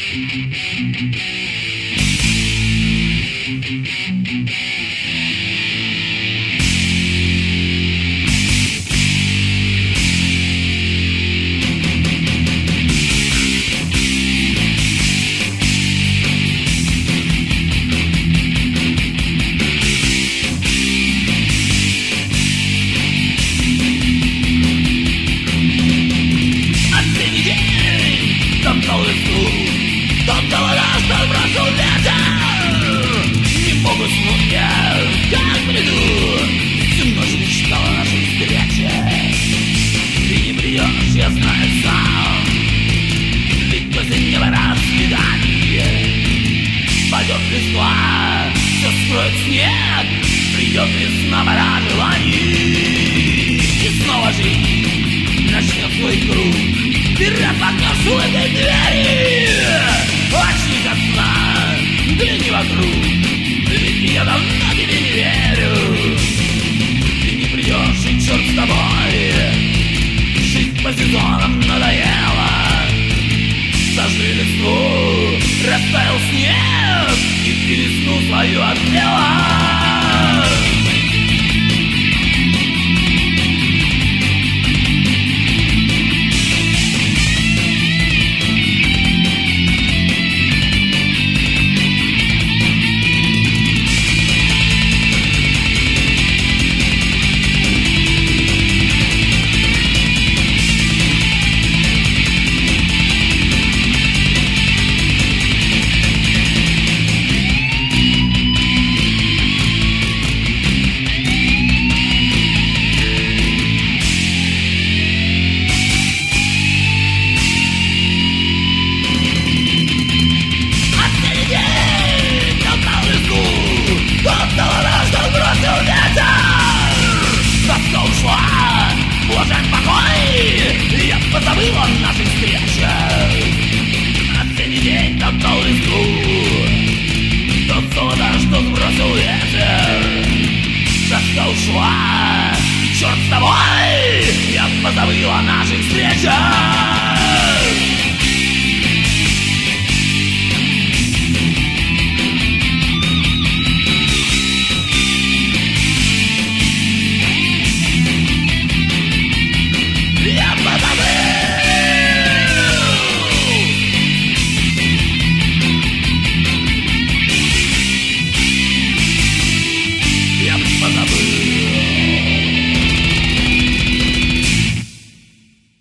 Придет весна, пора желаний, и снова жизнь начнет свой круг. Вперед покажу этой двери, очни от сна, гляни вокруг, ведь я давно тебе не верю. Ты не придешь, и черт с тобой, жизнь по сезонам надоела. Сожгли листву, растаял снег, и ты весну свою отмела. Позабыл о наших встречах. Оцени день, тот дал листву, тот золото, что сбросил ветер. За что ушла, черт с тобой, я позабыл о наших встречах.